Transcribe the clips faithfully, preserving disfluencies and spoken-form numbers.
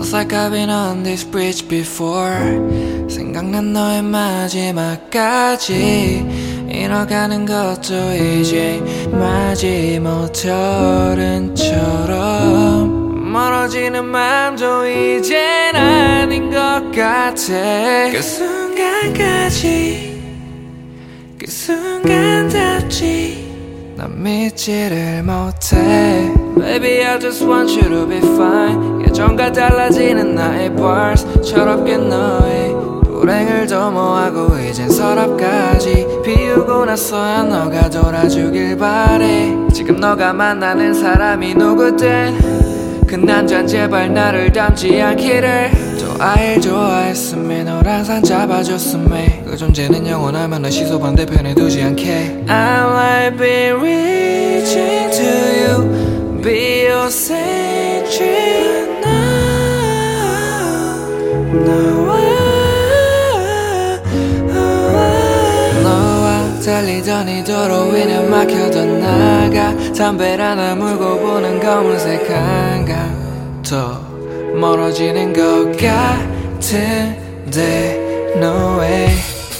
Feels like I've been on this bridge before. 생각난 너의 마지막까지 잃어가는 것도 이제 마지못할은처럼 멀어지는 맘도 이젠 아닌 것 같아. 그 순간까지 그 순간답지 난 믿지를 못해. Baby I just want you to be fine. 예전과 달라지는 나의 bars 철없게 너의 불행을 도모하고 이젠 서랍까지 비우고 나서야 너가 돌아주길 바래. 지금 너가 만나는 사람이 누구든 그 남잔 제발 나를 닮지 않기를. 또 아일 좋아했음에 널 항상 잡아줬음에 그 존재는 영원하면 나 시소 반대편에 두지 않게. I might be reaching to you Be your sanctuary now. 너와 너와 달리던 이 도로 위는 막혀던 나가 담배 하나 물고 보는 검은색 한강. 더 멀어지는 것 같은데 No way.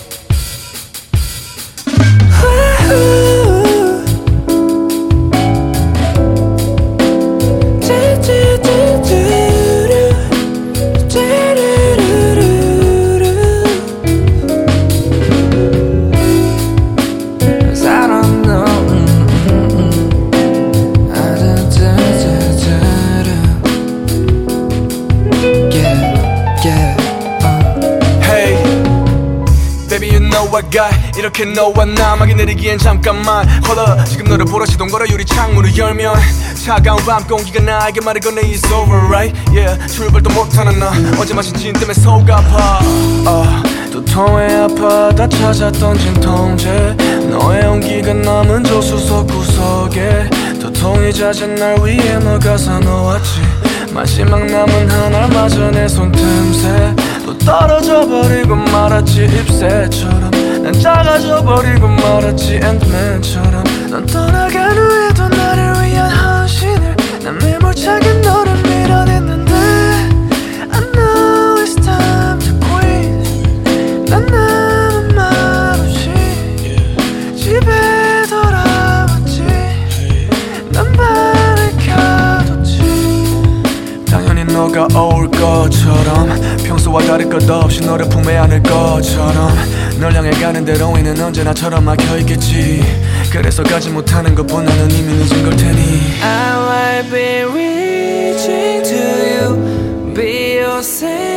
이렇게 너와 나막이 내리기엔 잠깐만 Hold up 지금 너를 보러 시동 걸어 유리 창문을 열면 차가운 밤 공기가 나에게 말을 건네 It's over right yeah 출발도 못하는 나 어제 마신 진 때문에 속 아파 uh, 도통에 아파 다 찾았던 진통제 너의 온기가 남은 조수석 구석에 도통이 잦은 날 위해 너가 사놓았지 마지막 남은 하나마저 내 손틈새 또 떨어져 버리고 말았지 잎새처럼 난 작아져 버리고 말았지 앤드맨처럼 넌 떠나간 후에도 나를 위한 헌신을 난 매몰차게 너를 밀어냈는데 I know it's time to quit 난 아무 말 없이 집에 돌아왔지 난 발을 켜뒀지 당연히 너가 올 것처럼 평소와 다를 것 없이 너를 품에 안을 것처럼 널 향해 가는 대로에는 언제나처럼 막혀있겠지 그래서 가지 못하는 것보다는 이미 늦은 걸 테니 I might be reaching to you Be your savior